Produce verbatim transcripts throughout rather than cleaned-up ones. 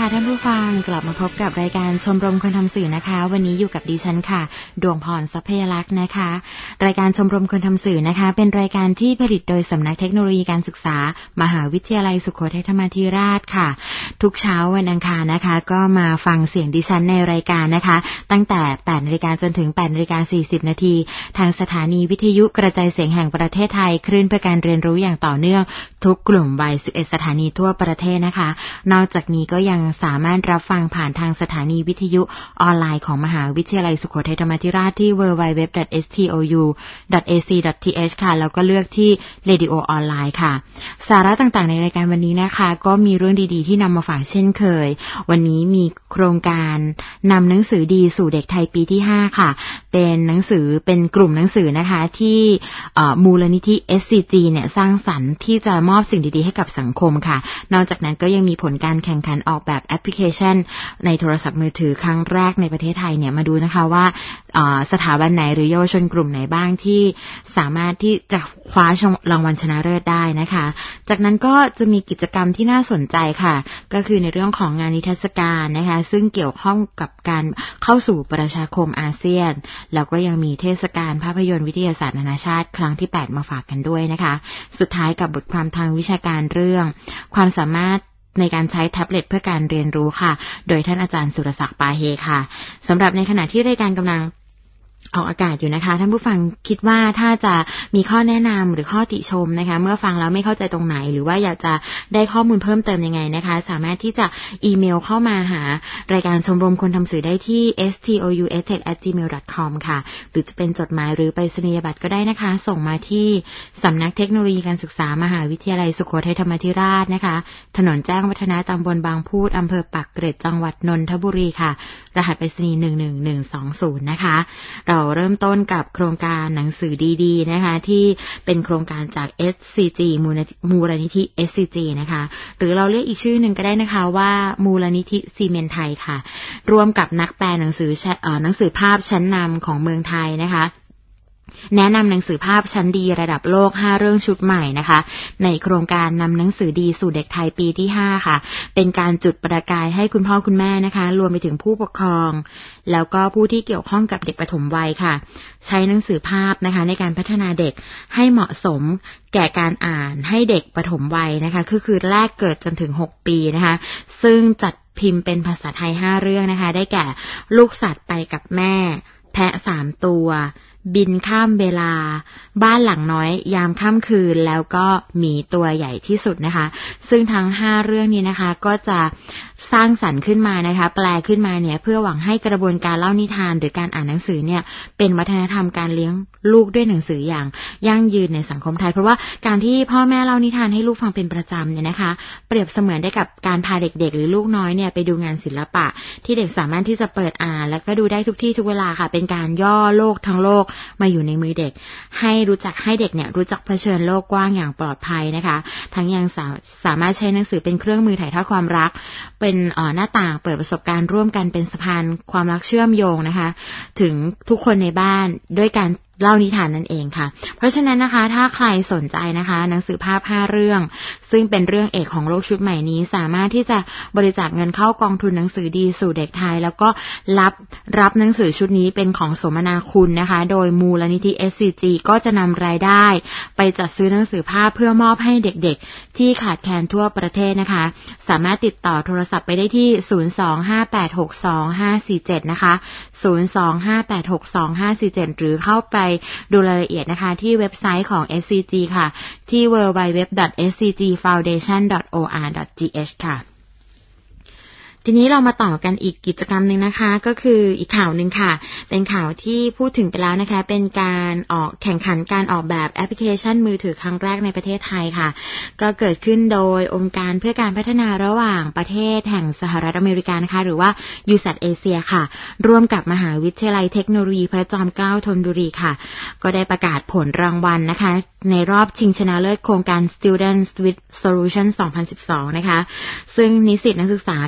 ท่านผู้ฟังกลับมาพบกับรายการชมรมคนทำสื่อนะคะวันนี้อยู่กับดิฉันค่ะดวงพรทรัพยลักษณ์นะคะรายการชมรมคนทำสื่อนะคะเป็นรายการที่ผลิตโดยสำนักเทคโนโลยีการศึกษามหาวิทยาลัยสุโขทัยธรรมาธิราชค่ะทุกเช้าวันอังคารนะคะก็มาฟังเสียงดิฉันในรายการนะคะตั้งแต่ แปดนาฬิกา จนถึง แปดนาฬิกาสี่สิบ นาทีทางสถานีวิทยุกระจายเสียงแห่งประเทศไทยคลื่นเพื่อการเรียนรู้อย่างต่อเนื่องทุกกลุ่มวัยสิบเอ็ดสถานีทั่วประเทศนะคะนอกจากนี้ก็ยังสามารถรับฟังผ่านทางสถานีวิทยุออนไลน์ของมหาวิทยาลัยสุโขทัยธรรมาธิราชที่ ดับเบิลยู ดับเบิลยู ดับเบิลยู ดอท เอส ที โอ ยู ดอท เอ ซี ดอท ที เอช ค่ะแล้วก็เลือกที่ Radio ออนไลน์ค่ะสาระต่างๆในรายการวันนี้นะคะก็มีเรื่องดีๆที่นำมาฝากเช่นเคยวันนี้มีโครงการนำหนังสือดีสู่เด็กไทยปีที่ห้าค่ะเป็นหนังสือเป็นกลุ่มหนังสือนะคะที่มูลนิธิ เอส ซี จี เนี่ยสร้างสรรค์ที่จะมอบสิ่งดีๆให้กับสังคมค่ะนอกจากนั้นก็ยังมีผลการแข่งขันออกแบบแอปพลิเคชันในโทรศัพท์มือถือครั้งแรกในประเทศไทยเนี่ยมาดูนะคะว่าสถาบันไหนหรือเยาวชนกลุ่มไหนบ้างที่สามารถที่จะคว้ารางวัลชนะเลิศได้นะคะจากนั้นก็จะมีกิจกรรมที่น่าสนใจค่ะก็คือในเรื่องของงานนิทรรศการนะคะซึ่งเกี่ยวข้องกับการเข้าสู่ประชาคมอาเซียนแล้วก็ยังมีเทศกาลภาพยนตร์วิทยาศาสตร์นานาชาติครั้งที่แปดมาฝากกันด้วยนะคะสุดท้ายกับบทความทางวิชาการเรื่องความสามารถในการใช้แท็บเล็ตเพื่อการเรียนรู้ค่ะโดยท่านอาจารย์สุรศักดิ์ปาเฮค่ะสำหรับในขณะที่รายการกำลังออกอากาศอยู่นะคะท่านผู้ฟังคิดว่าถ้าจะมีข้อแนะนำหรือข้อติชมนะคะเมื่อฟังแล้วไม่เข้าใจตรงไหนหรือว่าอยากจะได้ข้อมูลเพิ่มเติมยังไงนะคะสามารถที่จะอีเมลเข้ามาหารายการชมรมคนทำสื่อได้ที่ เอส ที โอ ยู เอส เทค แอท จีเมล ดอท คอม ค่ะหรือจะเป็นจดหมายหรือไปรษณียบัตรก็ได้นะคะส่งมาที่สำนักเทคโนโลยีการศึกษามหาวิทยาลัยสุโขทัยธรรมาธิราชนะคะถนนแจ้งวัฒนะตำบลบางพูดอำเภอปากเกร็ดจังหวัดนนทบุรีค่ะรหัสไปรษณีย์หนึ่งหนึ่งหนึ่งสองศูนย์นะคะเราเริ่มต้นกับโครงการหนังสือดีๆนะคะที่เป็นโครงการจาก เอส ซี จี มูลนิธิ เอส ซี จี นะคะหรือเราเรียกอีกชื่อหนึ่งก็ได้นะคะว่ามูลนิธิซีเมนต์ไทยค่ะร่วมกับนักแปลหนังสือเอ่อหนังสือภาพชั้นนำของเมืองไทยนะคะแนะนำหนังสือภาพชั้นดีระดับโลกห้าเรื่องชุดใหม่นะคะในโครงการนำหนังสือดีสู่เด็กไทยปีที่ห้าค่ะเป็นการจุดประกายให้คุณพ่อคุณแม่นะคะรวมไปถึงผู้ปกครองแล้วก็ผู้ที่เกี่ยวข้องกับเด็กปฐมวัยค่ะใช้หนังสือภาพนะคะในการพัฒนาเด็กให้เหมาะสมแก่การอ่านให้เด็กปฐมวัยนะคะคือคือแรกเกิดจนถึงหกปีนะคะซึ่งจัดพิมพ์เป็นภาษาไทยห้าเรื่องนะคะได้แก่ลูกสัตว์ไปกับแม่แพะสามตัวบินข้ามเวลาบ้านหลังน้อยยามค่ำคืนแล้วก็หมีตัวใหญ่ที่สุดนะคะซึ่งทั้งห้าเรื่องนี้นะคะก็จะสร้างสรรค์ขึ้นมานะคะแปลขึ้นมาเนี่ยเพื่อหวังให้กระบวนการเล่านิทานหรือการอ่านหนังสือเนี่ยเป็นวัฒนธรรมการเลี้ยงลูกด้วยหนังสืออย่างยั่งยืนในสังคมไทยเพราะว่าการที่พ่อแม่เล่านิทานให้ลูกฟังเป็นประจำเนี่ยนะคะเปรียบเสมือนได้กับการพาเด็กๆหรือลูกน้อยเนี่ยไปดูงานศิลปะที่เด็กสามารถที่จะเปิดอ่านแล้วก็ดูได้ทุกที่ทุกเวลาค่ะเป็นการย่อโลกทั้งโลกมาอยู่ในมือเด็กให้รู้จักให้เด็กเนี่ยรู้จักเผชิญโลกกว้างอย่างปลอดภัยนะคะทั้งยังสา, สามารถใช้หนังสือเป็นเครื่องมือถ่ายทอดความรักเป็นหน้าต่างเปิดประสบการณ์ร่วมกันเป็นสะพานความรักเชื่อมโยงนะคะถึงทุกคนในบ้านด้วยการเล่านิทานนั่นเองค่ะเพราะฉะนั้นนะคะถ้าใครสนใจนะคะหนังสือภาพห้าเรื่องซึ่งเป็นเรื่องเอกของโลกชุดใหม่นี้สามารถที่จะบริจาคเงินเข้ากองทุนหนังสือดีสู่เด็กไทยแล้วก็รับรับหนังสือชุดนี้เป็นของสมนาคุณนะคะโดยมูลนิธิ เอส ซี จี ก็จะนำรายได้ไปจัดซื้อหนังสือภาพเพื่อมอบให้เด็กๆที่ขาดแคลนทั่วประเทศนะคะสามารถติดต่อโทรศัพท์ไปได้ที่ศูนย์ สอง ห้า แปด หก สอง ห้า สี่ เจ็ดนะคะศูนย์ สอง ห้า แปด หก สอง ห้า สี่ เจ็ดหรือเข้าไปดูรายละเอียดนะคะที่เว็บไซต์ของ เอส ซี จี ค่ะที่ ดับเบิลยู ดับเบิลยู ดับเบิลยู ดอท เอส ซี จี ฟาวเดชั่น ดอท โอ อาร์ ดอท จี เอช ค่ะทีนี้เรามาต่อกันอีกกิจกรรมนึงนะคะก็คืออีกข่าวนึงค่ะเป็นข่าวที่พูดถึงไปแล้วนะคะเป็นการออกแข่งขันการออกแบบแอปพลิเคชันมือถือครั้งแรกในประเทศไทยค่ะก็เกิดขึ้นโดยองค์การเพื่อการพัฒนาระหว่างประเทศแห่งสหรัฐอเมริกานะคะหรือว่า ยู แซด เอเชีย ค่ะร่วมกับมหาวิทยาลัยเทคโนโลยีพระจอมเกล้าธนบุรีค่ะก็ได้ประกาศผลรางวัลนะคะในรอบชิงชนะเลิศโครงการ Students with Solution สองพันสิบสองนะคะซึ่งนิสิตนักศึกษากับการ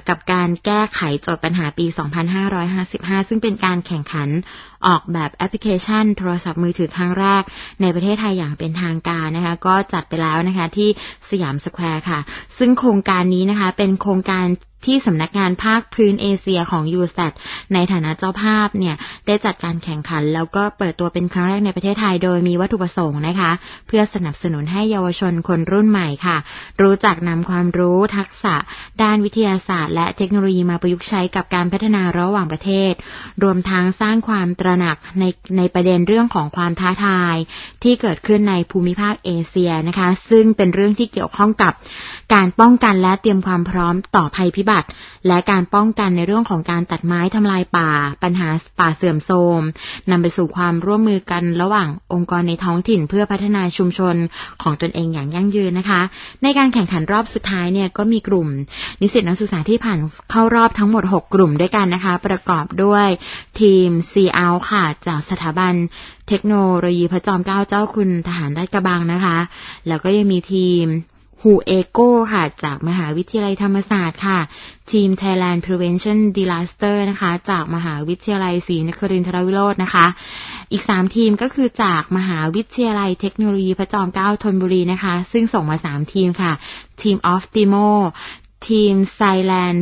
การแก้ไขโจทย์ปัญหาปีสองพันห้าร้อยห้าสิบห้าซึ่งเป็นการแข่งขันออกแบบแอปพลิเคชันโทรศัพท์มือถือครั้งแรกในประเทศไทยอย่างเป็นทางการนะคะก็จัดไปแล้วนะคะที่สยามสแควร์ค่ะซึ่งโครงการนี้นะคะเป็นโครงการที่สำนักงานภาคพื้นเอเชียของ ยู แซด ในฐานะเจ้าภาพเนี่ยได้จัดการแข่งขันแล้วก็เปิดตัวเป็นครั้งแรกในประเทศไทยโดยมีวัตถุประสงค์นะคะเพื่อสนับสนุนให้เยาวชนคนรุ่นใหม่ค่ะรู้จักนำความรู้ทักษะด้านวิทยาศาสตร์และเทคโนโลยีมาประยุกต์ใช้กับการพัฒนาระหว่างประเทศรวมทั้งสร้างความตระหนักในในประเด็นเรื่องของความท้าทายที่เกิดขึ้นในภูมิภาคเอเชียนะคะซึ่งเป็นเรื่องที่เกี่ยวข้องกับการป้องกันและเตรียมความพร้อมต่อภัยพิบัติและการป้องกันในเรื่องของการตัดไม้ทำลายป่าปัญหาป่าเสื่อมโทรมนำไปสู่ความร่วมมือกันระหว่างองค์กรในท้องถิ่นเพื่อพัฒนาชุมชนของตนเองอย่างยั่งยืนนะคะในการแข่งขันรอบสุดท้ายเนี่ยก็มีกลุ่มนิสิตนักศึกษาที่ผ่านเข้ารอบทั้งหมดหกกลุ่มด้วยกันนะคะประกอบด้วยทีม ซี เอาท์ ค่ะจากสถาบันเทคโนโลยีพระจอมเกล้าเจ้าคุณทหารราชกระบังนะคะแล้วก็ยังมีทีมฮูเอโก้ค่ะจากมหาวิทยาลัยธรรมศาสตร์ค่ะทีม Thailand Prevention Disaster นะคะจากมหาวิทยาลัยศรีนครินทรวิโรจน์นะคะอีกสามทีมก็คือจากมหาวิทยาลัยเทคโนโลยีพระจอมเกล้าธนบุรีนะคะซึ่งส่งมาสามทีมค่ะทีม Optimoทีม Thailand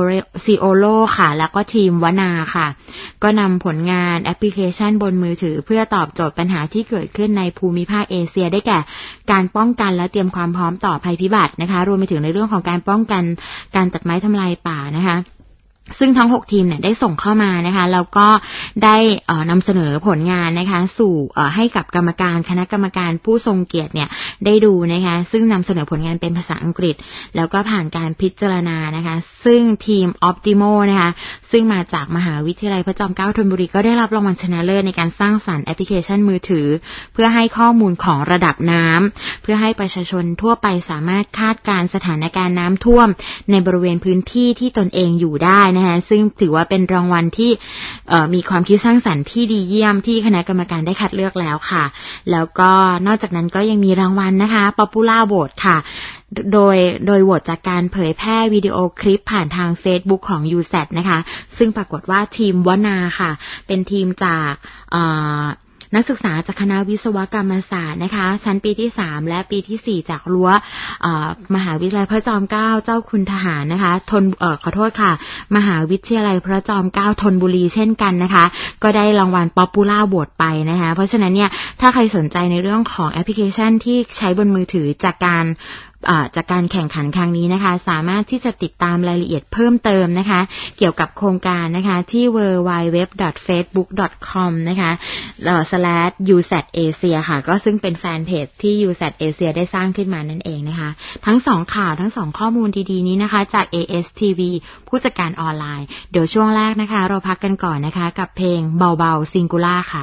Ciolo ค่ะแล้วก็ทีมวนาค่ะก็นำผลงานแอปพลิเคชันบนมือถือเพื่อตอบโจทย์ปัญหาที่เกิดขึ้นในภูมิภาคเอเชียได้แก่การป้องกันและเตรียมความพร้อมต่อภัยพิบัตินะคะรวมไปถึงในเรื่องของการป้องกันการตัดไม้ทำลายป่านะคะซึ่งทั้งหกทีมเนี่ยได้ส่งเข้ามานะคะแล้วก็ได้เอ่อนำเสนอผลงานนะคะสู่เอ่อให้กับกรรมการคณะกรรมการผู้ทรงเกียรติเนี่ยได้ดูนะคะซึ่งนำเสนอผลงานเป็นภาษาอังกฤษแล้วก็ผ่านการพิจารณานะคะซึ่งทีม Optimo นะคะซึ่งมาจากมหาวิทยาลัยพระจอมเกล้าธนบุรีก็ได้รับรางวัลชนะเลิศในการสร้างสรรค์แอปพลิเคชันมือถือเพื่อให้ข้อมูลของระดับน้ำเพื่อให้ประชาชนทั่วไปสามารถคาดการณ์สถานการณ์น้ำท่วมในบริเวณพื้นที่ที่ตนเองอยู่ได้นะคะซึ่งถือว่าเป็นรางวัลที่มีความคิดสร้างสรรค์ที่ดีเยี่ยมที่คณะกรรมการได้คัดเลือกแล้วค่ะแล้วก็นอกจากนั้นก็ยังมีรางวัลนะคะ Popular Vote ค่ะโดยโดยโหวตจากการเผยแพร่วิดีโอคลิปผ่านทาง Facebook ของ ยู แซด นะคะซึ่งปรากฏว่าทีมวนาค่ะเป็นทีมจากนักศึกษาจากคณะวิศวกรรมศาสตร์นะคะชั้นปีที่สามและปีที่สี่จากรั้วมหาวิทยาลัยพระจอมเกล้าเจ้าคุณทหารนะคะทนเอ่อขอโทษค่ะมหาวิทยาลัยพระจอมเกล้าธนบุรีเช่นกันนะคะก็ได้รางวัล Popular Vote ไปนะคะเพราะฉะนั้นเนี่ยถ้าใครสนใจในเรื่องของแอปพลิเคชันที่ใช้บนมือถือจากการจากการแข่งขันครั้งนี้นะคะสามารถที่จะติดตามรายละเอียดเพิ่มเติมนะคะเกี่ยวกับโครงการนะคะที่ ดับเบิลยู ดับเบิลยู ดับเบิลยู ดอท เฟซบุ๊ก ดอท คอม นะคะเอ่อ สแลช ยู แซด เอเชีย ค่ะก็ซึ่งเป็นแฟนเพจที่ ยู แซด Asia ได้สร้างขึ้นมานั่นเองนะคะทั้งสองข่าวทั้งสองข้อมูลดีๆนี้นะคะจาก เอ เอส ที วี ผู้จัดการออนไลน์เดี๋ยวช่วงแรกนะคะเราพักกันก่อนนะคะกับเพลงเบาๆ Singular ค่ะ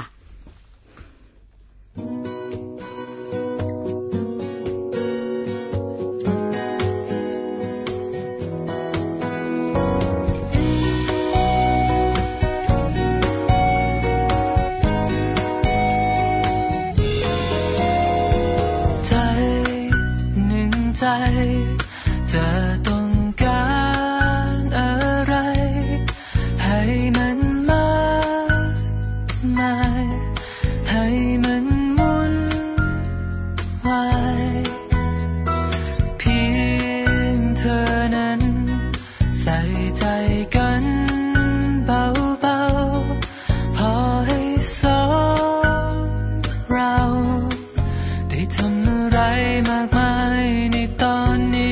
จะต้องการอะไรให้มันมากมายให้มันวุ่นวายเพียงเธอนั้นใส่ใจกันเบาๆพอให้สองเราได้ทำอะไรมากมายในตอนนี้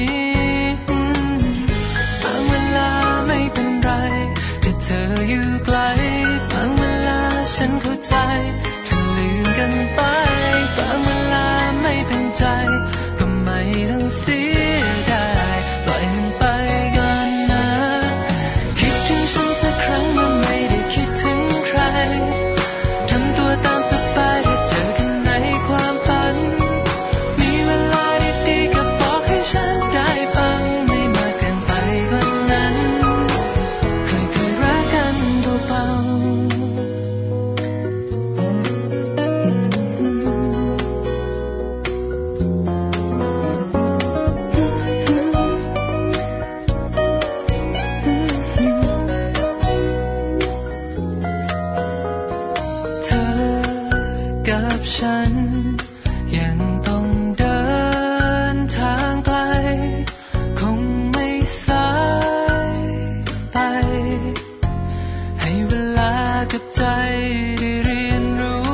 ฉันเข้าใจถ้าลืมกันไปบางเวลาไม่เป็นใจก็ไม่ต้องเสียดายปล่อยมันไปก่อนนะคิดถึงฉันสักครั้งเมื่อไม่ได้คิดถึงใครทำตัวตามสบายถ้าเจอกันในความฝันมีเวลาดีๆก็บอกให้ฉันได้ฟังไม่มากเกินไปกว่านั้นเคยเคยรักกันเบาๆกับฉันยังต้องเดินทางไกลคงไม่สายไปให้เวลากับใจได้เรียนรู้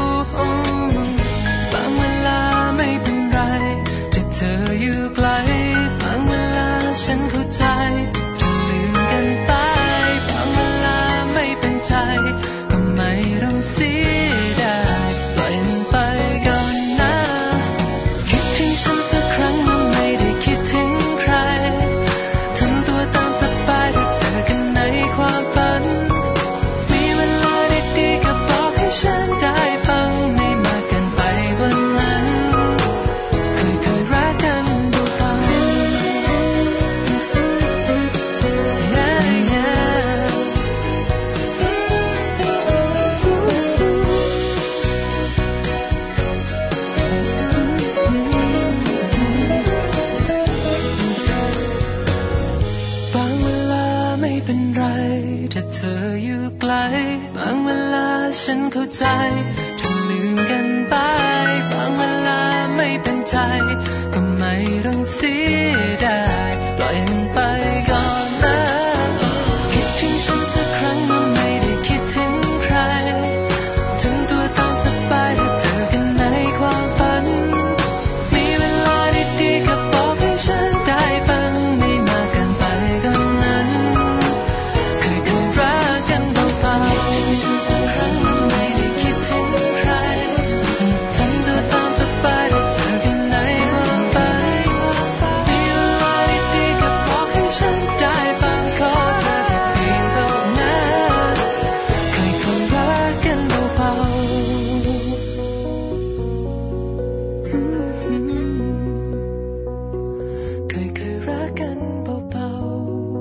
บางเวลาไม่เป็นไรแต่เธออยู่ไกลบางเวลาฉันเข้าใจจะลืมกันไปบางเวลาไม่เป็นใจก็ไม่ต้องเสียดายปล่อยมันไปก่อนนะคิดถึงฉันสักครั้งเมื่อไม่ได้คิดถึงใครทำตัวตามสบายถ้าเจอกันในความฝันมีเวลาดีๆก็บอกให้ฉันได้ฟังไม่มากเกินไปกว่านั้นเคยเคยรักกันดูฟัง yeah, yeah.บางเวลาไม่เป็นไรถ้าเธออยู่ไกลบางเวลาฉันเข้าใจถ้าลืมกันไปบางเวลาไม่เป็นใจก็ไม่ต้องเสียดายปล่อยมันไปก่อนนะคิดถึงฉันสักครั้งเมื่อไม่ได้คิดถึงใครทำตัวตามสบายถ้าเจอกันในความฝันมีเวลาดีๆก็บอกให้ฉันได้ฟังไม่มากเกินไปกว่านั้นเคยเคยรักกันเบาๆคิดถึงฉันสักครั้งเมื่อไม่ได้คิดถึงใครทำตัวตามสบายถ้าเจอกันในความฝันมีเวลาดีๆก็บอกให้ฉันได้ฟังขอเธอแค่เพียงเท่านั้นเคยเคยรักกันเบาๆเคยเคยรักกันเบาๆ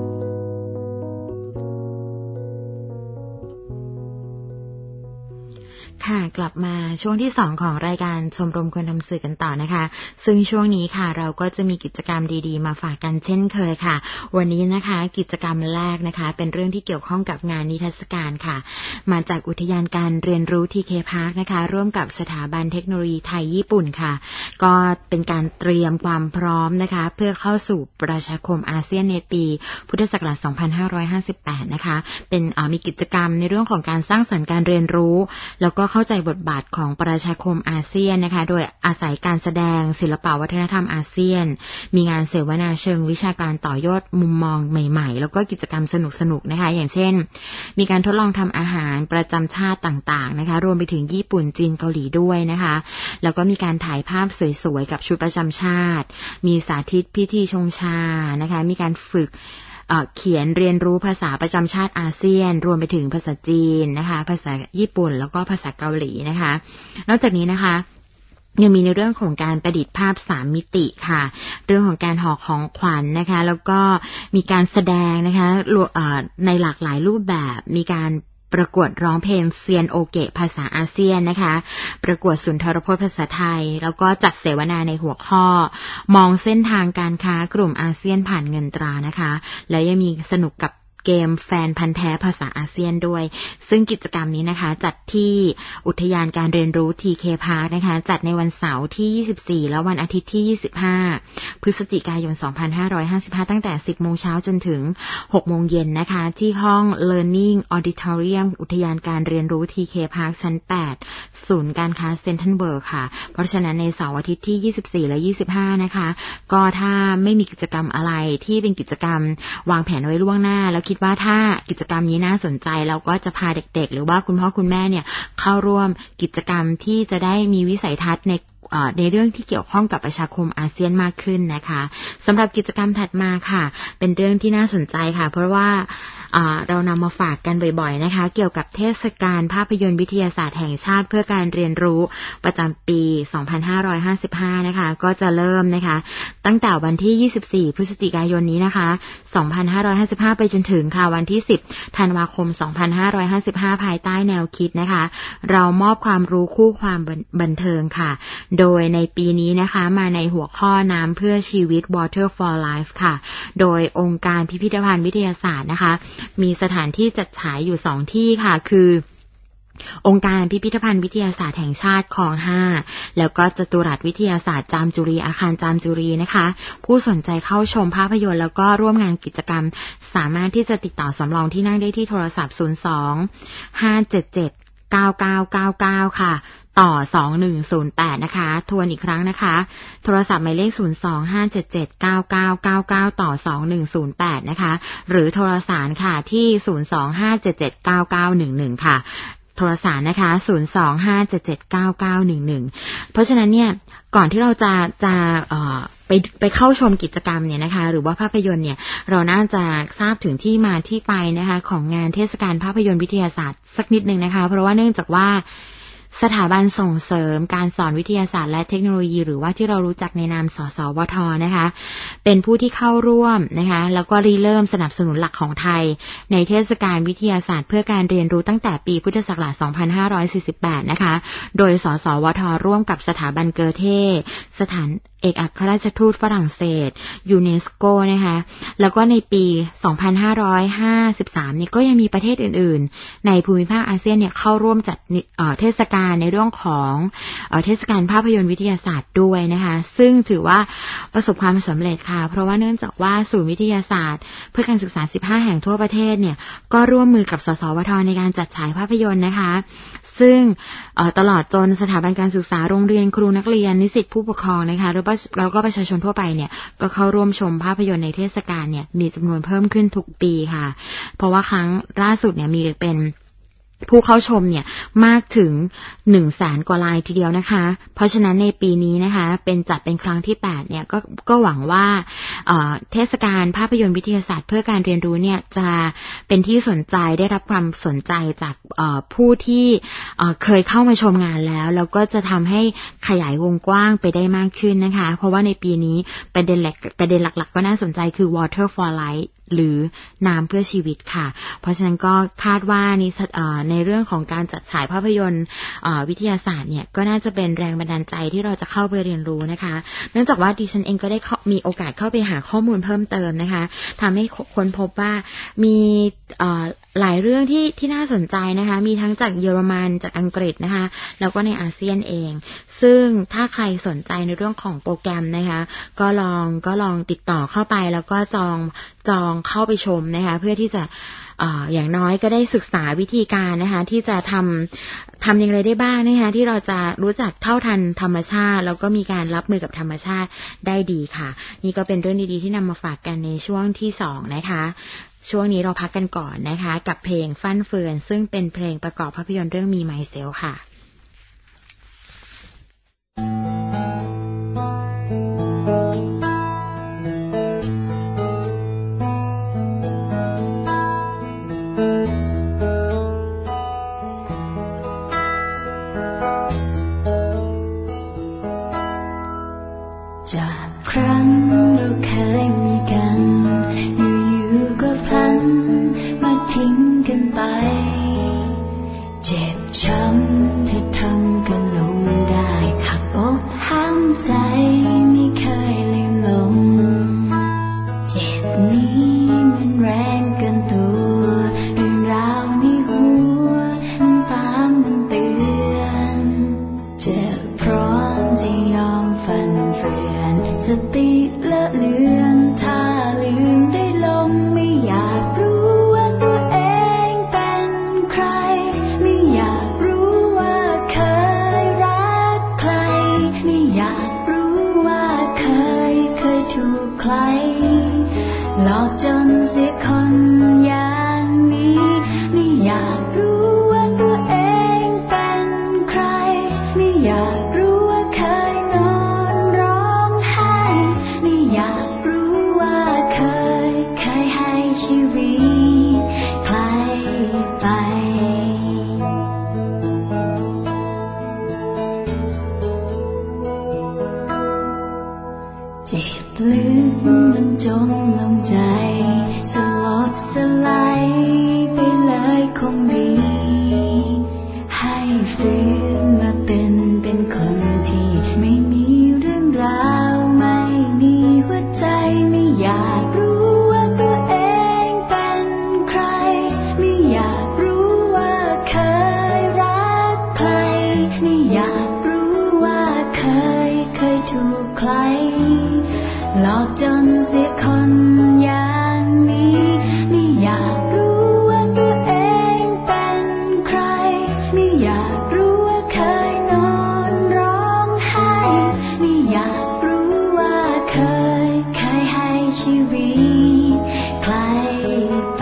ค่ะกลับมาช่วงที่สองของรายการชมรมคนทำสื่อกันต่อนะคะซึ่งช่วงนี้ค่ะเราก็จะมีกิจกรรมดีๆมาฝากกันเช่นเคยค่ะวันนี้นะคะกิจกรรมแรกนะคะเป็นเรื่องที่เกี่ยวข้องกับงานนิทรรศการค่ะมาจากอุทยานการเรียนรู้ ที เค Park นะคะร่วมกับสถาบันเทคโนโลยีไทยญี่ปุ่นค่ะก็เป็นการเตรียมความพร้อมนะคะเพื่อเข้าสู่ประชาคมอาเซียนในปีพุทธศักราชสองพันห้าร้อยห้าสิบแปดนะคะเป็นมีกิจกรรมในเรื่องของการสร้างสรรค์การเรียนรู้แล้วก็เข้าใจบทบาทของประชาคมอาเซียนนะคะโดยอาศัยการแสดงศิลปวัฒนธรรมอาเซียนมีงานเสวนาเชิงวิชาการต่อยอดมุมมองใหม่ๆแล้วก็กิจกรรมสนุกๆนะคะอย่างเช่นมีการทดลองทำอาหารประจำชาติต่างๆนะคะรวมไปถึงญี่ปุ่นจีนเกาหลีด้วยนะคะแล้วก็มีการถ่ายภาพสวยๆกับชุดประจำชาติมีสาธิตพิธีชงชานะคะมีการฝึกเขียนเรียนรู้ภาษาประจำชาติอาเซียนรวมไปถึงภาษาจีนนะคะภาษาญี่ปุ่นแล้วก็ภาษาเกาหลีนะคะนอกจากนี้นะคะยังมีในเรื่องของการประดิษฐ์ภาพสามมิติค่ะเรื่องของการห่อของขวัญ นะคะแล้วก็มีการแสดงนะคะในหลากหลายรูปแบบมีการประกวดร้องเพลงเซียนโอเกะภาษาอาเซียนนะคะประกวดสุนทรพจน์ภาษาไทยแล้วก็จัดเสวนาในหัวข้อมองเส้นทางการค้ากลุ่มอาเซียนผ่านเงินตรานะคะแล้วยังมีสนุกกับเกมแฟนพันธุ์แท้ภาษาอาเซียนด้วยซึ่งกิจกรรมนี้นะคะจัดที่อุทยานการเรียนรู้ ที เค Park นะคะจัดในวันเสาร์ที่ยี่สิบสี่และวันอาทิตย์ที่ยี่สิบห้าพฤศจิกายนสองพันห้าร้อยห้าสิบห้าตั้งแต่ สิบโมงเช้าจนถึง หกโมงเย็นนะคะที่ห้อง Learning Auditorium อุทยานการเรียนรู้ ที เค Park ชั้นแปดศูนย์การค้าเซ็นทรัลเวิลด์ค่ะเพราะฉะนั้นในเสาร์อาทิตย์ที่ยี่สิบสี่และยี่สิบห้านะคะก็ถ้าไม่มีกิจกรรมอะไรที่เป็นกิจกรรมวางแผนไว้ล่วงหน้าแล้วคิดว่าถ้ากิจกรรมนี้น่าสนใจเราก็จะพาเด็กๆหรือว่าคุณพ่อคุณแม่เนี่ยเข้าร่วมกิจกรรมที่จะได้มีวิสัยทัศน์ในในเรื่องที่เกี่ยวข้องกับประชาคมอาเซียนมากขึ้นนะคะสำหรับกิจกรรมถัดมาค่ะเป็นเรื่องที่น่าสนใจค่ะเพราะว่าเรานำมาฝากกันบ่อยๆนะคะเกี่ยวกับเทศกาลภาพยนตร์วิทยาศาสตร์แห่งชาติเพื่อการเรียนรู้ประจำปีสองพันห้าร้อยห้าสิบห้านะคะก็จะเริ่มนะคะตั้งแต่วันที่ยี่สิบสี่พฤศจิกายนนี้นะคะสองพันห้าร้อยห้าสิบห้าไปจนถึงค่ะวันที่สิบธันวาคมสองพันห้าร้อยห้าสิบห้าภายใต้แนวคิดนะคะเรามอบความรู้คู่ความบันเทิงค่ะโดยในปีนี้นะคะมาในหัวข้อน้ำเพื่อชีวิต Water for Life ค่ะโดยองค์การพิพิธภัณฑ์วิทยาศาสตร์นะคะมีสถานที่จัดฉายอยู่สองที่ค่ะคือองค์การพิพิธภัณฑ์วิทยาศาสตร์แห่งชาติคลองห้าแล้วก็จตุรัสวิทยาศาสตร์จามจุรีอาคารจามจุรีนะคะผู้สนใจเข้าชมภาพยนตร์แล้วก็ร่วมงานกิจกรรมสามารถที่จะติดต่อสำรองที่นั่งได้ที่โทรศัพท์ศูนย์ สอง ห้า เจ็ด เจ็ด เก้า เก้า เก้า เก้าค่ะต่อสองหนึ่งศูนย์แปดนะคะทวนอีกครั้งนะคะโทรศัพท์หมายเลขศูนย์ สอง ห้า เจ็ด เจ็ด เก้า เก้า เก้า เก้าต่อสองหนึ่งศูนย์แปดนะคะหรือโทรสารค่ะที่ศูนย์ สอง ห้า เจ็ด เจ็ด เก้า เก้า หนึ่ง หนึ่งค่ะโทรสารนะคะศูนย์ สอง ห้า เจ็ด เจ็ด เก้า เก้า หนึ่ง หนึ่งเพราะฉะนั้นเนี่ยก่อนที่เราจะจะเอ่อไปไปเข้าชมกิจกรรมเนี่ยนะคะหรือว่าภาพยนตร์เนี่ยเราน่าจะทราบถึงที่มาที่ไปนะคะของงานเทศกาลภาพยนตร์วิทยาศาสตร์สักนิดนึงนะคะเพราะว่าเนื่องจากว่าสถาบันส่งเสริมการสอนวิทยาศาสตร์และเทคโนโลยีหรือว่าที่เรารู้จักในนามสสวทนะคะเป็นผู้ที่เข้าร่วมนะคะแล้วก็ริเริ่มสนับสนุนหลักของไทยในเทศกาลวิทยาศาสตร์เพื่อการเรียนรู้ตั้งแต่ปีพุทธศักราชสองพันห้าร้อยสี่สิบแปดนะคะโดยสสวทร่วมกับสถาบันเกอเทสถานเอกอัครราชทูตฝรั่งเศสยูเนสโกนะคะแล้วก็ในปีสองพันห้าร้อยห้าสิบสามเนี่ยก็ยังมีประเทศอื่นๆในภูมิภาคอาเซียนเนี่ยเข้าร่วมจัดเทศกาลในเรื่องของเทศกาลภาพยนตร์วิทยาศาสตร์ด้วยนะคะซึ่งถือว่าประสบความสำเร็จค่ะเพราะว่าเนื่องจากว่าศูนย์วิทยาศาสตร์เพื่อการศึกษาสิบห้าแห่งทั่วประเทศเนี่ยก็ร่วมมือกับสสวทในการจัดฉายภาพยนตร์นะคะซึ่งตลอดจนสถาบันการศึกษาโรงเรียนครูนักเรียนนิสิตผู้ปกครองนะคะแล้วก็ประชาชนทั่วไปเนี่ยก็เข้าร่วมชมภาพยนตร์ในเทศกาลเนี่ยมีจำนวนเพิ่มขึ้นทุกปีค่ะเพราะว่าครั้งล่าสุดเนี่ยมีเป็นผู้เข้าชมเนี่ยมากถึง หนึ่งแสน กว่ารายทีเดียวนะคะเพราะฉะนั้นในปีนี้นะคะเป็นจัดเป็นครั้งที่แปดเนี่ยก็ก็หวังว่าเอ่อเทศกาลภาพยนตร์วิทยาศาสตร์เพื่อการเรียนรู้เนี่ยจะเป็นที่สนใจได้รับความสนใจจากเอ่อผู้ที่เอ่อเคยเข้ามาชมงานแล้วแล้วก็จะทำให้ขยายวงกว้างไปได้มากขึ้นนะคะเพราะว่าในปีนี้ประเด็นหลักประเด็นหลักๆก็น่าสนใจคือ Water for Life หรือน้ำเพื่อชีวิตค่ะเพราะฉะนั้นก็คาดว่านี่ในเรื่องของการจัดฉายภาพยนตร์วิทยาศาสตร์เนี่ยก็น่าจะเป็นแรงบันดาลใจที่เราจะเข้าไปเรียนรู้นะคะเนื่องจากว่าดิฉันเองก็ได้มีโอกาสเข้าไปหาข้อมูลเพิ่มเติมนะคะทำให้ค้นพบว่ามีหลายเรื่องที่ที่น่าสนใจนะคะมีทั้งจากเยอรมันจากอังกฤษนะคะแล้วก็ในอาเซียนเองซึ่งถ้าใครสนใจในเรื่องของโปรแกรมนะคะก็ลองก็ลองติดต่อเข้าไปแล้วก็จองจองเข้าไปชมนะคะเพื่อที่จะอ่าอย่างน้อยก็ได้ศึกษาวิธีการนะคะที่จะทำทำอย่างไรได้บ้างนะคะที่เราจะรู้จักเท่าทันธรรมชาติแล้วก็มีการรับมือกับธรรมชาติได้ดีค่ะนี่ก็เป็นเรื่องดีๆที่นำมาฝากกันในช่วงที่สองนะคะช่วงนี้เราพักกันก่อนนะคะกับเพลงฟั่นเฟือนซึ่งเป็นเพลงประกอบภาพยนตร์เรื่องมีไมเซลค่ะจากครั้งเราเคยมีกันอยู่ๆก็พลันมาทิ้งกันไปเจ็บช้ำที่ทำกันลงได้หักอกห้ามใจไม่เคยลืมลงเจ็บนี้มันแรงเกินตัวเรื่องราวในหัวน้ำตามันเตือนเจ็บพร้อมจะยอมฟันเฟือนสติละเลือนถ้าลืมได้ลงไม่อยากรู้ว่าตัวเองเป็นใครไม่อยากรู้ว่าเคยรักใครไม่อยากรู้ว่าเคยเคยถูกใครหลอกจนเสียคนอย่างนี้ไม่อยากรู้ว่าตัวเองเป็นใครไม่อยากรู้ว่าเคยนอนร้องไห้ไม่อยากรู้ว่าเคยเคยให้ชีวิตใครไปเจ็บลึกมันจมลงใจสลบสลายไปเลยคงดีให้ฟื้นมาเป็นเป็นคนที่ไม่มีเรื่องราวไม่มีหัวใจไม่อยากรู้ว่าตัวเองเป็นใครไม่อยากรู้ว่าเคยรัหลอกจนเสียคนอย่างนี้ไม่อยากรู้ว่าตัวเองเป็นใครไม่อยากรู้ว่าเคยนอนร้องไห้ไม่อยากรู้ว่าเคยเคยให้ชีวิตใครไป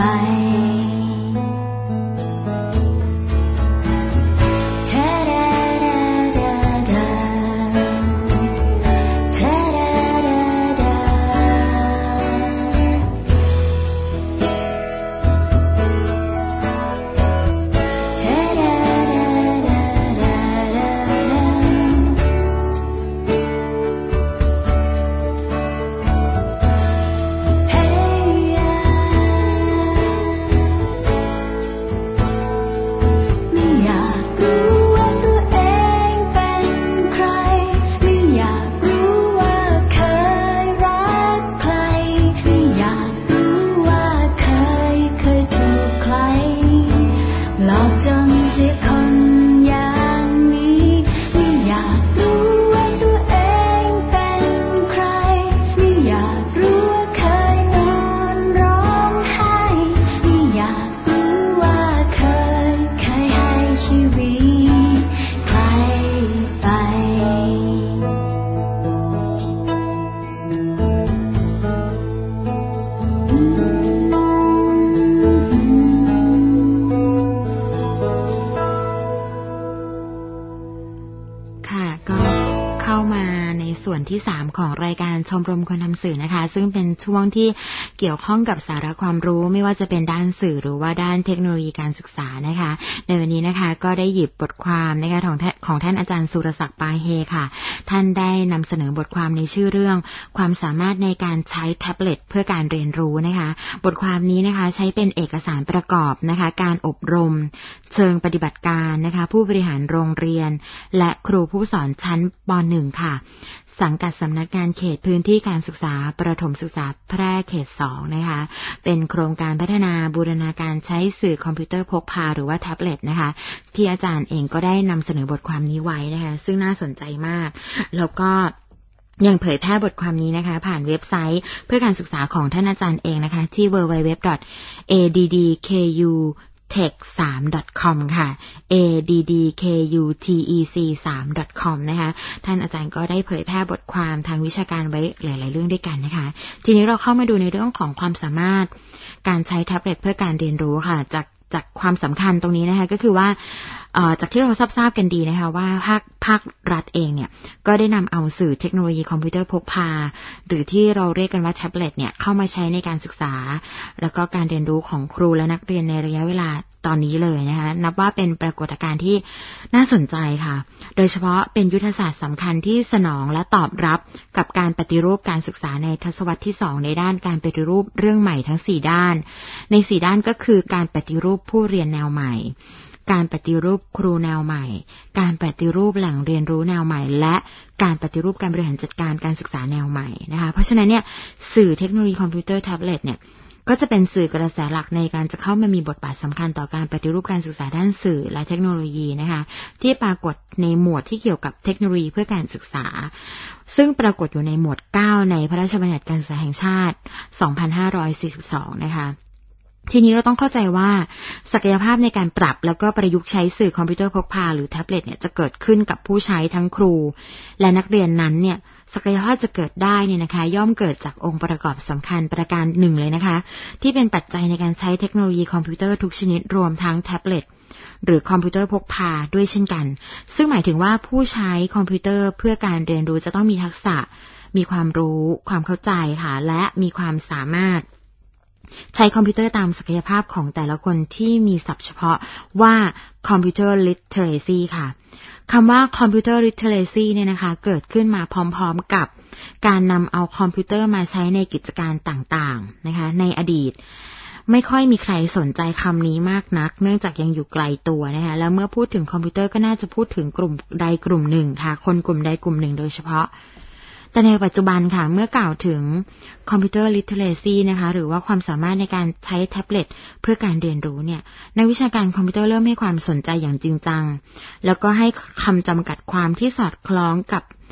ที่สามของรายการชมรมคนทำสื่อนะคะซึ่งเป็นช่วงที่เกี่ยวข้องกับสาระความรู้ไม่ว่าจะเป็นด้านสื่อหรือว่าด้านเทคโนโลยีการศึกษานะคะในวันนี้นะคะก็ได้หยิบบทความนะคะของของท่านอาจารย์สุรศักดิ์ปาเฮค่ะท่านได้นำเสนอบทความในชื่อเรื่องความสามารถในการใช้แท็บเล็ตเพื่อการเรียนรู้นะคะบทความนี้นะคะใช้เป็นเอกสารประกอบนะคะการอบรมเชิงปฏิบัติการนะคะผู้บริหารโรงเรียนและครูผู้สอนชั้นป หนึ่ง ค่ะสังกัดสำนักงานเขตพื้นที่การศึกษาประถมศึกษาแพร่เขตสองนะคะเป็นโครงการพัฒนาบูรณาการใช้สื่อคอมพิวเตอร์พกพาหรือว่าแท็บเล็ตนะคะที่อาจารย์เองก็ได้นำเสนอบทความนี้ไว้นะคะซึ่งน่าสนใจมากแล้วก็ยังเผยแพร่บทความนี้นะคะผ่านเว็บไซต์เพื่อการศึกษาของท่านอาจารย์เองนะคะที่ ดับเบิลยู ดับเบิลยู ดับเบิลยู ดอท เอ ดี ดี เค ยู เทค ทรี ดอท คอม ค่ะ เอ ดี ดี เค ยู ที อี ซี ทรี ดอท คอม นะคะท่านอาจารย์ก็ได้เผยแพร่บทความทางวิชาการไว้หลายๆเรื่องด้วยกันนะคะทีนี้เราเข้ามาดูในเรื่องของความสามารถการใช้แท็บเล็ตเพื่อการเรียนรู้ค่ะจากจากความสำคัญตรงนี้นะคะก็คือว่าจากที่เราทราบๆกันดีนะคะว่าภาคภาครัฐเองเนี่ยก็ได้นำเอาสื่อเทคโนโลยีคอมพิวเตอร์พกพาหรือที่เราเรียกกันว่าแท็บเล็ตเนี่ยเข้ามาใช้ในการศึกษาแล้วก็การเรียนรู้ของครูและนักเรียนในระยะเวลาตอนนี้เลยนะคะนับว่าเป็นปรากฏการณ์ที่น่าสนใจค่ะโดยเฉพาะเป็นยุทธศาสตร์สำคัญที่สนองและตอบรับกับการปฏิรูปการศึกษาในทศวรรษที่สองในด้านการปฏิรูปเรื่องใหม่ทั้งสี่ด้านในสี่ด้านก็คือการปฏิรูปผู้เรียนแนวใหม่การปฏิรูปครูแนวใหม่การปฏิรูปแหล่งเรียนรู้แนวใหม่และการปฏิรูปการบริหารจัดการการศึกษาแนวใหม่นะคะเพราะฉะนั้นเนี่ยสื่อเทคโนโลยีคอมพิวเตอร์แท็บเล็ตเนี่ยก็จะเป็นสื่อกระแสหลักในการจะเข้ามามีบทบาทสำคัญต่อการปฏิรูปการศึกษาด้านสื่อและเทคโนโลยีนะคะที่ปรากฏในหมวดที่เกี่ยวกับเทคโนโลยีเพื่อการศึกษาซึ่งปรากฏอยู่ในหมวดเก้าในพระราชบัญญัติการศึกษาแห่งชาติสองพันห้าร้อยสี่สิบสองนะคะทีนี้เราต้องเข้าใจว่าศักยภาพในการปรับแล้วก็ประยุกต์ใช้สื่อคอมพิวเตอร์พกพาหรือแท็บเล็ตเนี่ยจะเกิดขึ้นกับผู้ใช้ทั้งครูและนักเรียนนั้นเนี่ยศักยภาพจะเกิดได้เนี่ยนะคะย่อมเกิดจากองค์ประกอบสำคัญประการหนึ่งเลยนะคะที่เป็นปัจจัยในการใช้เทคโนโลยีคอมพิวเตอร์ทุกชนิดรวมทั้งแท็บเล็ตหรือคอมพิวเตอร์พกพาด้วยเช่นกันซึ่งหมายถึงว่าผู้ใช้คอมพิวเตอร์เพื่อการเรียนรู้จะต้องมีทักษะมีความรู้ความเข้าใจค่ะและมีความสามารถใช้คอมพิวเตอร์ตามศักยภาพของแต่ละคนที่มีศัพท์เฉพาะว่าคอมพิวเตอร์ลิเทเรซีค่ะคำว่าคอมพิวเตอร์ลิเทเรซีเนี่ยนะคะเกิดขึ้นมาพร้อมๆกับการนำเอาคอมพิวเตอร์มาใช้ในกิจการต่างๆนะคะในอดีตไม่ค่อยมีใครสนใจคำนี้มากนักเนื่องจากยังอยู่ไกลตัวนะคะแล้วเมื่อพูดถึงคอมพิวเตอร์ก็น่าจะพูดถึงกลุ่มใดกลุ่มหนึ่งค่ะคนกลุ่มใดกลุ่มหนึ่งโดยเฉพาะแต่ในปัจจุบันค่ะเมื่อกล่าวถึงคอมพิวเตอร์ลิเทเรซีนะคะหรือว่าความสามารถในการใช้แท็บเล็ตเพื่อการเรียนรู้เนี่ยนักวิชาการคอมพิวเตอร์เริ่มให้ความสนใจอย่างจริงจังแล้วก็ให้คำจำกัดความที่สอดคล้องกับ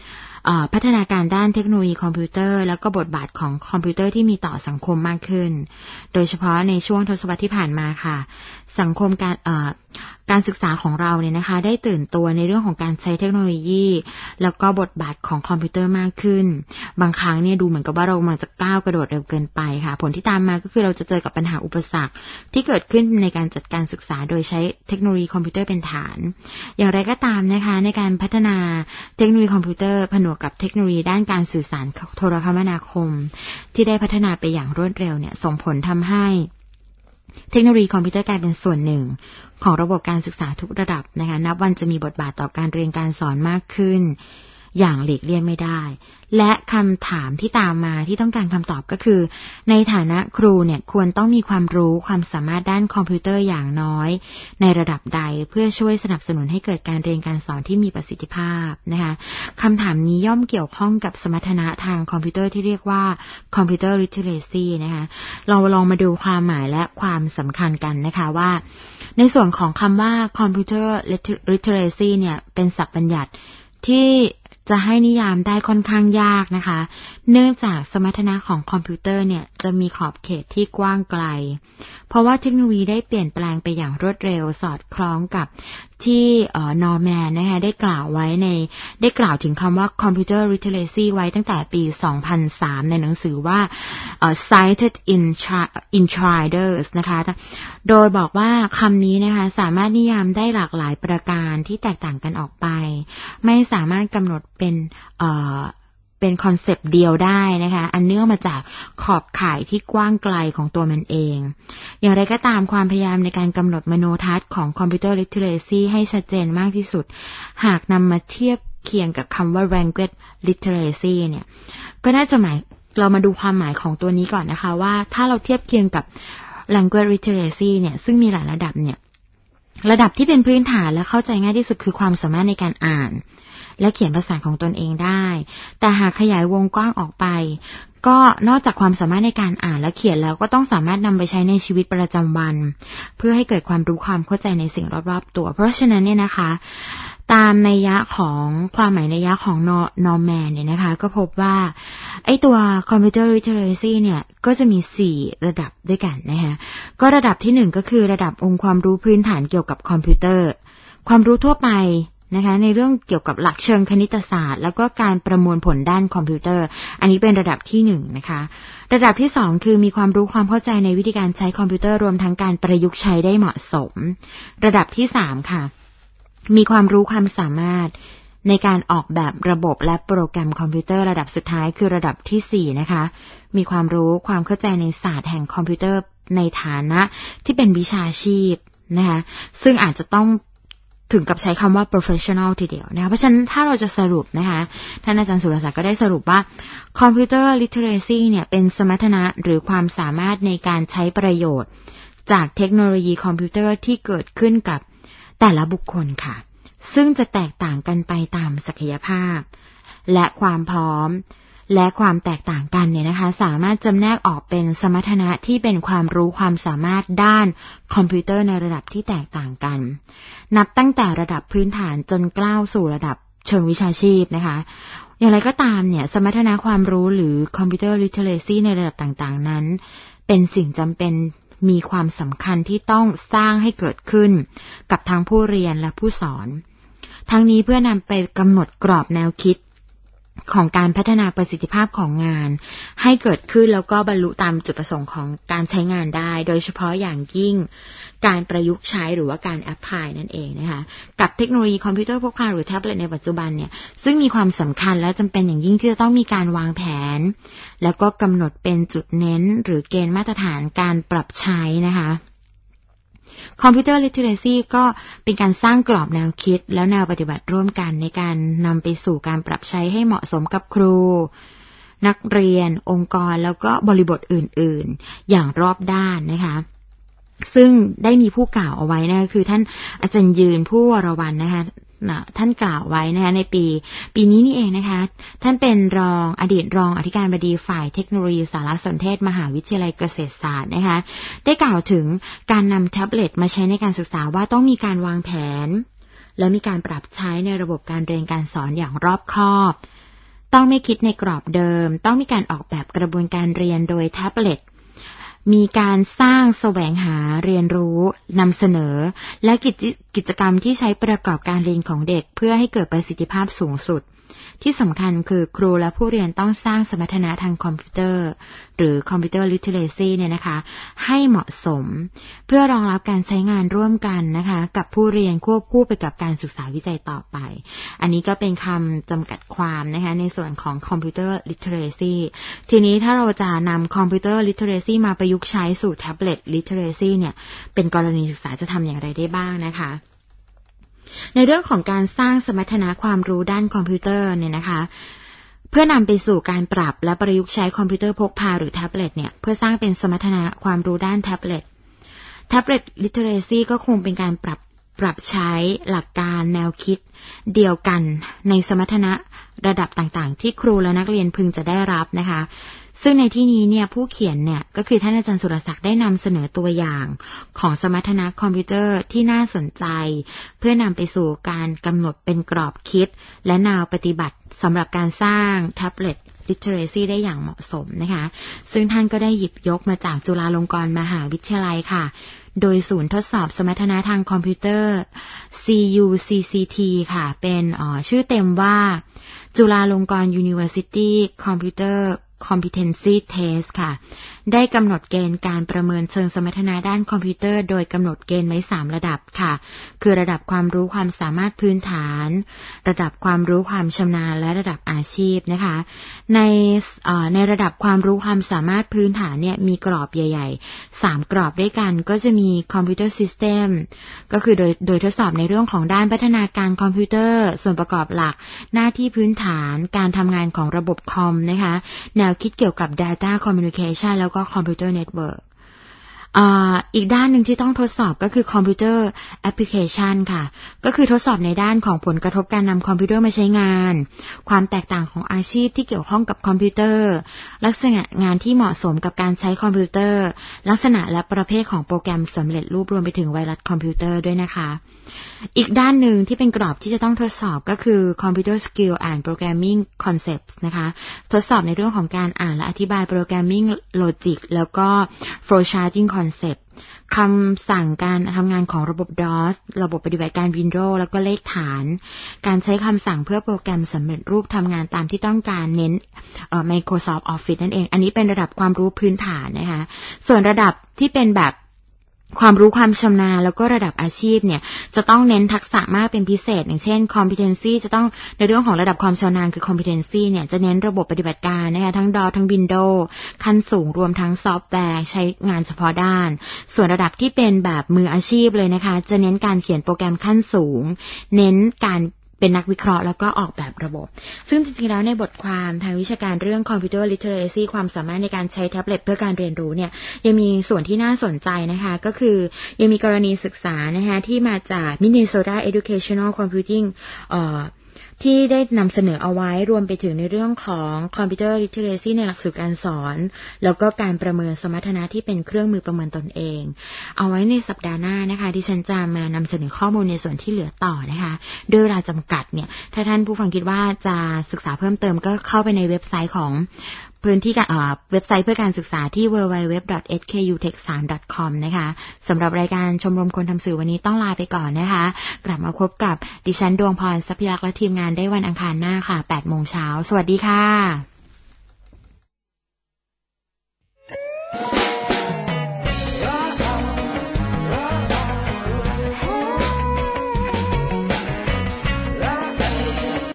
พัฒนาการด้านเทคโนโลยีคอมพิวเตอร์แล้วก็บทบาทของคอมพิวเตอร์ที่มีต่อสังคมมากขึ้นโดยเฉพาะในช่วงทศวรรษที่ผ่านมาค่ะสังคมการเอ่อการศึกษาของเราเนี่ยนะคะได้ตื่นตัวในเรื่องของการใช้เทคโนโลยีแล้วก็บทบาทของคอมพิวเตอร์มากขึ้นบางครั้งเนี่ยดูเหมือนกับว่าเรากำลังจะก้าวกระโดดเร็วเกินไปค่ะผลที่ตามมาก็คือเราจะเจอกับปัญหาอุปสรรคที่เกิดขึ้นในการจัดการศึกษาโดยใช้เทคโนโลยีคอมพิวเตอร์เป็นฐานอย่างไรก็ตามนะคะในการพัฒนาเทคโนโลยีคอมพิวเตอร์ผนวกกับเทคโนโลยีด้านการสื่อสารโทรคมนาคมที่ได้พัฒนาไปอย่างรวดเร็วเนี่ยส่งผลทำให้เทคโนโลยีคอมพิวเตอร์กลายเป็นส่วนหนึ่งของระบบการศึกษาทุกระดับนะคะนับวันจะมีบทบาทต่อการเรียนการสอนมากขึ้นอย่างหลีกเลี่ยงไม่ได้และคำถามที่ตามมาที่ต้องการคำตอบก็คือในฐานะครูเนี่ยควรต้องมีความรู้ความสามารถด้านคอมพิวเตอร์อย่างน้อยในระดับใดเพื่อช่วยสนับสนุนให้เกิดการเรียนการสอนที่มีประสิทธิภาพนะคะคำถามนี้ย่อมเกี่ยวข้องกับสมรรถนะทางคอมพิวเตอร์ที่เรียกว่าคอมพิวเตอร์ลิเทเรซีนะคะเราลองมาดูความหมายและความสำคัญกันนะคะว่าในส่วนของคำว่าคอมพิวเตอร์ลิเทเรซีเนี่ยเป็นศัพท์บัญญัติที่จะให้นิยามได้ค่อนข้างยากนะคะเนื่องจากสมรรถนะของคอมพิวเตอร์เนี่ยจะมีขอบเขตที่กว้างไกลเพราะว่าเทคโนโลยีได้เปลี่ยนแปลงไปอย่างรวดเร็วสอดคล้องกับที่เอ่อนอร์แมนนะคะได้กล่าวไว้ในได้กล่าวถึงคำว่า Computer Literacy ไว้ตั้งแต่ปี สองพันสาม ในหนังสือว่าเอ่อ Cited in Insiders นะคะโดยบอกว่าคำนี้นะคะสามารถนิยามได้หลากหลายประการที่แตกต่างกันออกไปไม่สามารถกำหนดเป็นเอ่อเป็นคอนเซปต์เดียวได้นะคะอันเนื่องมาจากขอบข่ายที่กว้างไกลของตัวมันเองอย่างไรก็ตามความพยายามในการกำหนดมโนทัศน์ของคอมพิวเตอร์ลิเทเรซีให้ชัดเจนมากที่สุดหากนำมาเทียบเคียงกับคำว่า language literacy เนี่ยก็น่าจะหมายเรามาดูความหมายของตัวนี้ก่อนนะคะว่าถ้าเราเทียบเคียงกับ language literacy เนี่ยซึ่งมีหลายระดับเนี่ยระดับที่เป็นพื้นฐานและเข้าใจง่ายที่สุดคือความสามารถในการอ่านและเขียนภาษาของตนเองได้แต่หากขยายวงกว้างออกไปก็นอกจากความสามารถในการอ่านและเขียนแล้วก็ต้องสามารถนำไปใช้ในชีวิตประจำวันเพื่อให้เกิดความรู้ความเข้าใจในสิ่งรอบๆตัวเพราะฉะนั้นเนี่ยนะคะตามนัยยะของความหมายนัยยะของนอร์แมนเนี่ยนะคะก็พบว่าไอ้ตัว Computer Literacy เนี่ยก็จะมีสี่ระดับด้วยกันนะคะก็ระดับที่หนึ่งก็คือระดับองค์ความรู้พื้นฐานเกี่ยวกับคอมพิวเตอร์ความรู้ทั่วไปนะคะในเรื่องเกี่ยวกับหลักเชิงคณิตศาสตร์แล้วก็การประมวลผลด้านคอมพิวเตอร์อันนี้เป็นระดับที่หนึ่งนะคะระดับที่สองคือมีความรู้ความเข้าใจในวิธีการใช้คอมพิวเตอร์รวมทั้งการประยุกต์ใช้ได้เหมาะสมระดับที่สามค่ะมีความรู้ความสามารถในการออกแบบระบบและโปรแกรมคอมพิวเตอร์ระดับสุดท้ายคือระดับที่สี่นะคะมีความรู้ความเข้าใจในศาสตร์แห่งคอมพิวเตอร์ในฐานะที่เป็นวิชาชีพนะคะซึ่งอาจจะต้องถึงกับใช้คำว่า professional ทีเดียวนะคะเพราะฉะนั้นถ้าเราจะสรุปนะคะท่านอาจารย์สุรศักดิ์ก็ได้สรุปว่า computer literacy เนี่ยเป็นสมรรถนะหรือความสามารถในการใช้ประโยชน์จากเทคโนโลยีคอมพิวเตอร์ที่เกิดขึ้นกับแต่ละบุคคลค่ะซึ่งจะแตกต่างกันไปตามศักยภาพและความพร้อมและความแตกต่างกันเนี่ยนะคะสามารถจำแนกออกเป็นสมรรถนะที่เป็นความรู้ความสามารถด้านคอมพิวเตอร์ในระดับที่แตกต่างกันนับตั้งแต่ระดับพื้นฐานจนก้าวสู่ระดับเชิงวิชาชีพนะคะอย่างไรก็ตามเนี่ยสมรรถนะความรู้หรือคอมพิวเตอร์ลิเทเรซีในระดับต่างๆนั้นเป็นสิ่งจำเป็นมีความสำคัญที่ต้องสร้างให้เกิดขึ้นกับทั้งผู้เรียนและผู้สอนทั้งนี้เพื่อนำไปกำหนดกรอบแนวคิดของการพัฒนาประสิทธิภาพของงานให้เกิดขึ้นแล้วก็บรรลุตามจุดประสงค์ของการใช้งานได้โดยเฉพาะอย่างยิ่งการประยุกต์ใช้หรือว่าการแอพพลายนั่นเองนะคะกับเทคโนโลยีคอมพิวเตอร์พกพาหรือแท็บเล็ตในปัจจุบันเนี่ยซึ่งมีความสำคัญและจำเป็นอย่างยิ่งที่จะต้องมีการวางแผนแล้วก็กำหนดเป็นจุดเน้นหรือเกณฑ์มาตรฐานการปรับใช้นะคะคอมพิวเตอร์ลิเทเรซีก็เป็นการสร้างกรอบแนวคิดแล้วแนวปฏิบัติร่วมกันในการนำไปสู่การปรับใช้ให้เหมาะสมกับครูนักเรียนองค์กรแล้วก็บริบทอื่นๆอย่างรอบด้านนะคะซึ่งได้มีผู้กล่าวเอาไว้นะคะคือท่านอาจารย์ยืนผู้วรวรรณนะคะท่านกล่าวไว้นะคะในปีปีนี้นี่เองนะคะท่านเป็นรองอดีตรองอธิการบดีฝ่ายเทคโนโลยีสารสนเทศมหาวิทยาลัยเกษตรศาสตร์นะคะได้กล่าวถึงการนำแท็บเล็ตมาใช้ในการศึกษาว่าต้องมีการวางแผนและมีการปรับใช้ในระบบการเรียนการสอนอย่างรอบคอบต้องไม่คิดในกรอบเดิมต้องมีการออกแบบกระบวนการเรียนโดยแท็บเล็ตมีการสร้างแสวงหาเรียนรู้นำเสนอและกิจกิจกรรมที่ใช้ประกอบการเรียนของเด็กเพื่อให้เกิดประสิทธิภาพสูงสุดที่สำคัญคือครูและผู้เรียนต้องสร้างสมรรถนะทางคอมพิวเตอร์หรือคอมพิวเตอร์ลิเทเรซีเนี่ยนะคะให้เหมาะสมเพื่อรองรับการใช้งานร่วมกันนะคะกับผู้เรียนควบคู่ไปกับการศึกษาวิจัยต่อไปอันนี้ก็เป็นคำจำกัดความนะคะในส่วนของคอมพิวเตอร์ลิเทเรซีทีนี้ถ้าเราจะนำคอมพิวเตอร์ลิเทเรซีมาประยุกต์ใช้สู่แท็บเล็ตลิเทเรซีเนี่ยเป็นกรณีศึกษาจะทำอย่างไรได้บ้างนะคะในเรื่องของการสร้างสมรรถนะความรู้ด้านคอมพิวเตอร์เนี่ยนะคะเพื่อนำไปสู่การปรับและประยุกต์ใช้คอมพิวเตอร์พกพาหรือแท็บเล็ตเนี่ยเพื่อสร้างเป็นสมรรถนะความรู้ด้านแท็บเล็ตแท็บเล็ตลิเทเรซีก็คงเป็นการปรับปรับใช้หลักการแนวคิดเดียวกันในสมรรถนะระดับต่างๆที่ครูและนักเรียนพึงจะได้รับนะคะซึ่งในที่นี้เนี่ยผู้เขียนเนี่ยก็คือท่านอาจารย์สุรศักดิ์ได้นำเสนอตัวอย่างของสมรรถนะคอมพิวเตอร์ที่น่าสนใจเพื่อนำไปสู่การกำหนดเป็นกรอบคิดและแนวปฏิบัติสำหรับการสร้างแท็บเล็ตลิเทเรซีได้อย่างเหมาะสมนะคะซึ่งท่านก็ได้หยิบยกมาจากจุฬาลงกรณ์มหาวิทยาลัยค่ะโดยศูนย์ทดสอบสมรรถนะทางคอมพิวเตอร์ ซี ยู ซี ซี ที ค่ะเป็นอ๋อชื่อเต็มว่าจุฬาลงกรณ์ University Computer Competency Test ค่ะได้กำหนดเกณฑ์การประเมินเชิงสมรรถนะด้านคอมพิวเตอร์โดยกำหนดเกณฑ์ไว้สามระดับค่ะคือระดับความรู้ความสามารถพื้นฐานระดับความรู้ความชำนาญและระดับอาชีพนะคะในเอ่อในระดับความรู้ความสามารถพื้นฐานเนี่ยมีกรอบใหญ่ๆสามกรอบด้วยกันก็จะมีคอมพิวเตอร์ซิสเต็มก็คือโดยโดยทดสอบในเรื่องของด้านพัฒนาการคอมพิวเตอร์ส่วนประกอบหลักหน้าที่พื้นฐานการทำงานของระบบคอมนะคะแนวคิดเกี่ยวกับ Data Communication แล้วก็ Computer Network อ่าอีกด้านหนึ่งที่ต้องทดสอบก็คือ Computer Application ค่ะก็คือทดสอบในด้านของผลกระทบการนำคอมพิวเตอร์มาใช้งานความแตกต่างของอาชีพที่เกี่ยวข้องกับคอมพิวเตอร์ลักษณะงานที่เหมาะสมกับการใช้คอมพิวเตอร์ลักษณะและประเภทของโปรแกรมสำเร็จรูปรวมไปถึงไวรัสคอมพิวเตอร์ด้วยนะคะอีกด้านหนึ่งที่เป็นกรอบที่จะต้องทดสอบก็คือ Computer Skill and Programming Concepts นะคะทดสอบในเรื่องของการอ่านและอธิบาย Programming Logic แล้วก็ Flowcharting Concept คำสั่งการทำงานของระบบ ดอส ระบบปฏิบัติการ Windows แล้วก็เลขฐานการใช้คำสั่งเพื่อโปรแกรมสำเร็จรูปทำงานตามที่ต้องการเน้นเอ่อ Microsoft Office นั่นเองอันนี้เป็นระดับความรู้พื้นฐานนะคะส่วนระดับที่เป็นแบบความรู้ความชำนาญแล้วก็ระดับอาชีพเนี่ยจะต้องเน้นทักษะมากเป็นพิเศษอย่างเช่น competency จะต้องในเรื่องของระดับความชำนาญคือ competency เนี่ยจะเน้นระบบปฏิบัติการนะคะทั้ง ดอส ทั้ง Windows ขั้นสูงรวมทั้งซอฟต์แวร์ใช้งานเฉพาะด้านส่วนระดับที่เป็นแบบมืออาชีพเลยนะคะจะเน้นการเขียนโปรแกรมขั้นสูงเน้นการเป็นนักวิเคราะห์แล้วก็ออกแบบระบบซึ่งจริงๆแล้วในบทความทางวิชาการเรื่อง Computer Literacy ความสามารถในการใช้แท็บเล็ตเพื่อการเรียนรู้เนี่ยยังมีส่วนที่น่าสนใจนะคะก็คือยังมีกรณีศึกษานะคะที่มาจาก Minnesota Educational Computing เอ่อที่ได้นำเสนอเอาไว้รวมไปถึงในเรื่องของ Computer Literacy ในหลักสูตรการสอนแล้วก็การประเมินสมรรถนะที่เป็นเครื่องมือประเมินตนเองเอาไว้ในสัปดาห์หน้านะคะที่ฉันจะมานำเสนอข้อมูลในส่วนที่เหลือต่อนะคะด้วยเวลาจำกัดเนี่ยถ้าท่านผู้ฟังคิดว่าจะศึกษาเพิ่มเติมก็เข้าไปในเว็บไซต์ของพื้นที่เอ่อเว็บไซต์เพื่อการศึกษาที่ ดับเบิลยู ดับเบิลยู ดับเบิลยู ดอท เอส เค ยู เทค ทรี ดอท คอม นะคะสำหรับรายการชมรมคนทำสื่อวันนี้ต้องลาไปก่อนนะคะกลับมาพบกับดิฉันดวงพรทรัพยลักษณ์และทีมงานได้วันอังคารหน้าค่ะ แปดโมงเช้าสวัสดีค่ะ